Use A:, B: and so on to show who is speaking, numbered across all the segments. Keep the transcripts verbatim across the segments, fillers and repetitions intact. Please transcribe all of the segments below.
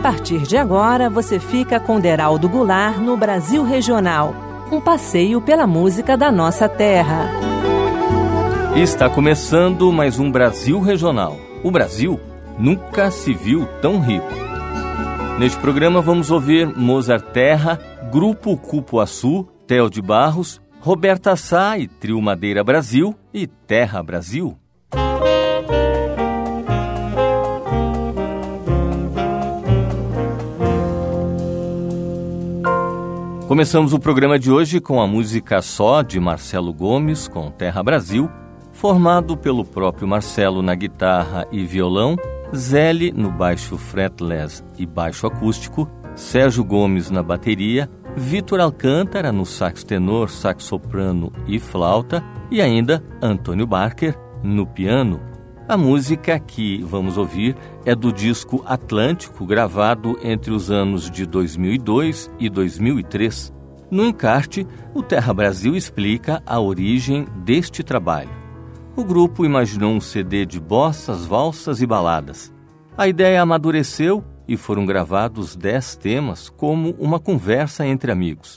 A: partir de agora, você fica com Deraldo Goulart no Brasil Regional, um passeio pela música da nossa terra.
B: Está começando mais um Brasil Regional. O Brasil nunca se viu tão rico. Neste programa vamos ouvir Mozart Terra, Grupo Cupuaçu, Theo de Barros, Roberta Sá e Trio Madeira Brasil e Terra Brasil. Começamos o programa de hoje com a música Só, de Marcelo Gomes, com Terra Brasil, formado pelo próprio Marcelo na guitarra e violão, Zeli no baixo fretless e baixo acústico, Sérgio Gomes na bateria, Vitor Alcântara no sax tenor, sax soprano e flauta, e ainda Antônio Barker no piano. A música que vamos ouvir é do disco Atlântico, gravado entre os anos de dois mil e dois e dois mil e três. No encarte, o Terra Brasil explica a origem deste trabalho. O grupo imaginou um C D de bossas, valsas e baladas. A ideia amadureceu e foram gravados dez temas como uma conversa entre amigos.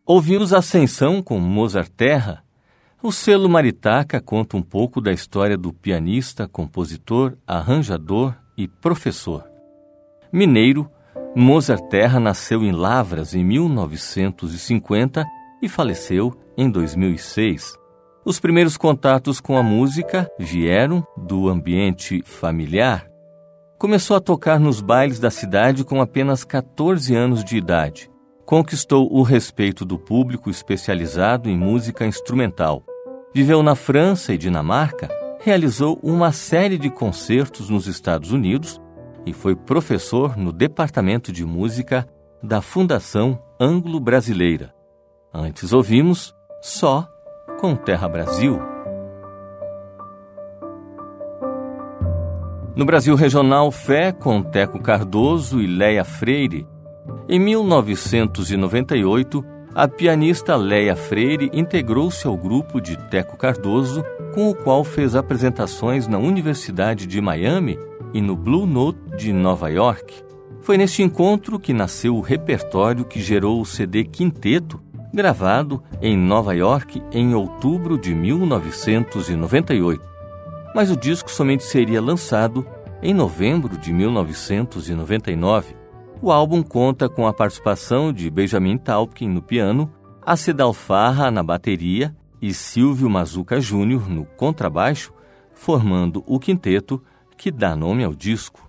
B: Ouvimos Ascensão com Mozart Terra. O selo Maritaca conta um pouco da história do pianista, compositor, arranjador e professor. Mineiro, Mozart Terra nasceu em Lavras em mil novecentos e cinquenta e faleceu em dois mil e seis. Os primeiros contatos com a música vieram do ambiente familiar. Começou a tocar nos bailes da cidade com apenas catorze anos de idade. Conquistou o respeito do público especializado em música instrumental. Viveu na França e Dinamarca, realizou uma série de concertos nos Estados Unidos e foi professor no Departamento de Música da Fundação Anglo-Brasileira. Antes ouvimos Só com Terra Brasil. No Brasil Regional, Fé com Teco Cardoso e Léia Freire. Em mil novecentos e noventa e oito, a pianista Léia Freire integrou-se ao grupo de Teco Cardoso, com o qual fez apresentações na Universidade de Miami e no Blue Note de Nova York. Foi neste encontro que nasceu o repertório que gerou o C D Quinteto, gravado em Nova York em outubro de mil novecentos e noventa e oito. Mas o disco somente seria lançado em novembro de mil novecentos e noventa e nove. O álbum conta com a participação de Benjamin Taupkin no piano, Acedal Farra na bateria e Silvio Mazuca Júnior no contrabaixo, formando o quinteto que dá nome ao disco.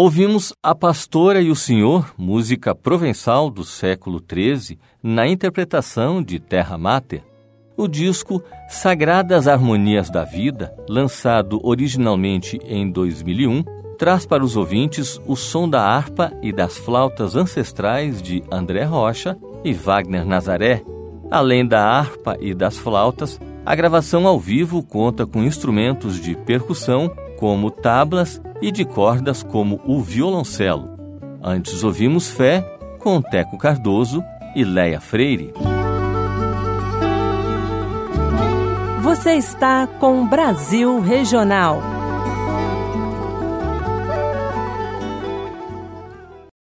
B: Ouvimos A Pastora e o Senhor, música provençal do século treze, na interpretação de Terra Mater. O disco Sagradas Harmonias da Vida, lançado originalmente em dois mil e um, traz para os ouvintes o som da harpa e das flautas ancestrais de André Rocha e Wagner Nazaré. Além da harpa e das flautas, a gravação ao vivo conta com instrumentos de percussão, como tablas, e de cordas, como o violoncelo. Antes ouvimos Fé, com Teco Cardoso e Léia Freire.
A: Você está com Brasil Regional.